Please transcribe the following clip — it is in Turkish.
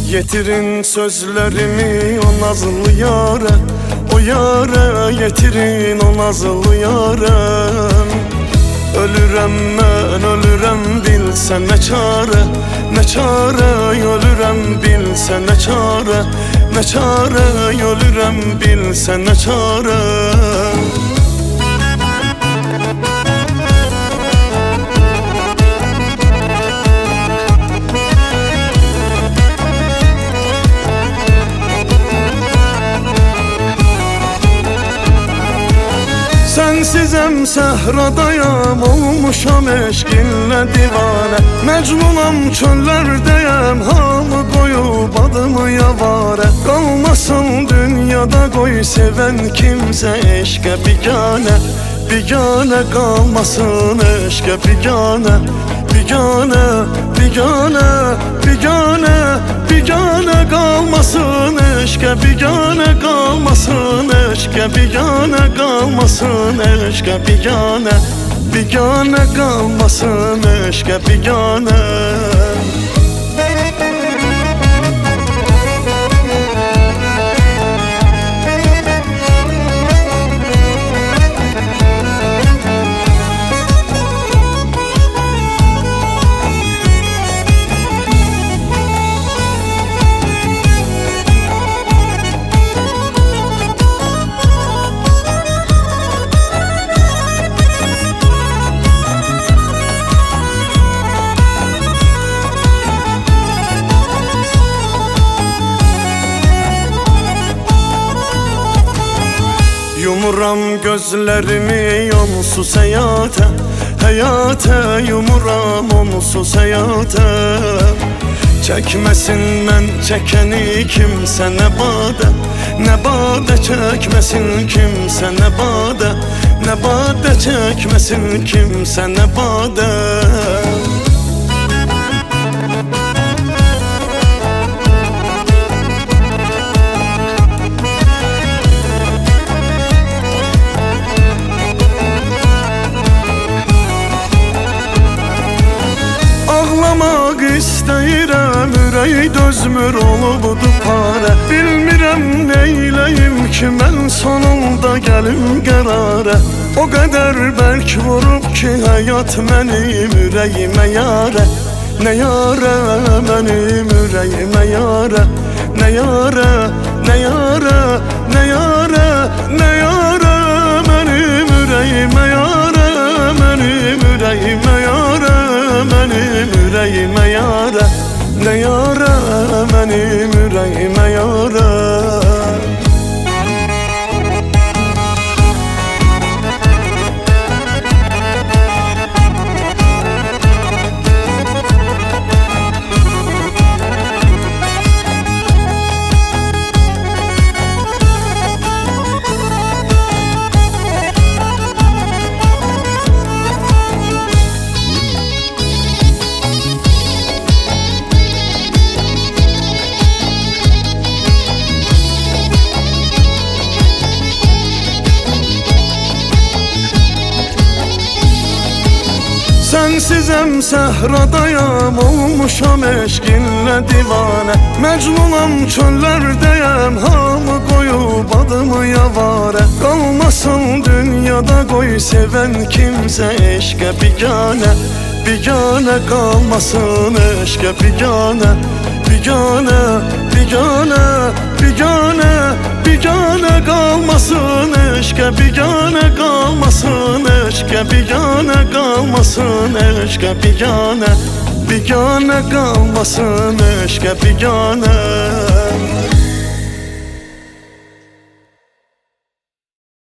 Yetirin sözlerimi o nazlı yâre, o yâre yetirin o nazlı yâre. Ölürem ben ölürem bilsen ne çare, ne çare ölürem bilsen ne çare, ne çare ölürem bilsen ne çare. Sensizem səhradayam, olmuşam eşqinlə divane. Mecnunam çöllerdeyem, hamı koyup adımı yavare. Kalmasın dünyada koy seven kimse eşke bigane, bigane kalmasın eşke bigane, bigane, bigane, bigane, bigane kalmasın eşke bigane kalmasın eşke bigane kalmasın eşke bigane, bigane kalmasın eşke bigane. Yumuram gözlerimi onsuz hayata, hayata yumuram onsuz hayata. Çekmesin men çekeni kimse ne bade, ne bade çekmesin kimse ne bade, ne bade çekmesin kimse ne bade. Ağlamak istəyirəm, ürək dözmür olubdu pare. Bilmirəm neyləyim ki mən sonunda gəlim qərara. O qədər bərk vurub ki həyat mənim ürəyimə yara. Ne yara mənim ürəyimə yara, ne yara, ne yara, ne yara, ne yara mənim ürəyimə yara, mənim ürəyimə yara, mənim ürəyimə yara, ne yara mənim ürəyimə yara. Sensizem səhradayam, olmuşam eşqinlə divane. Mecnunam çöllerdeyem, hamı koyup adımı yavare. Kalmasın dünyada koy seven kimse eşke bigane, bigane kalmasın eşke bigane, bigane, bigane, bigane, bigane kalmasın eşke bigane kalmasın eşke bigane kalmasın eşke bigane, bigane kalmasın eşke bigane.